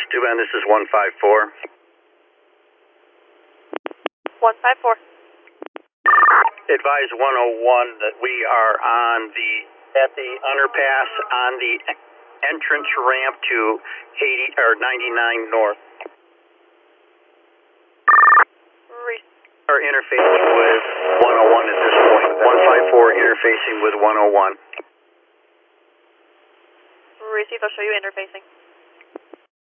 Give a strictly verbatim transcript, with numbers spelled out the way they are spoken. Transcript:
Duban, this is one five four. one five four. Advise one oh one that we are on the at the underpass on the entrance ramp to eighty or ninety-nine north. Re- Are interfacing with one oh one at this point. one five four interfacing with one oh one. receive, I'll show you interfacing.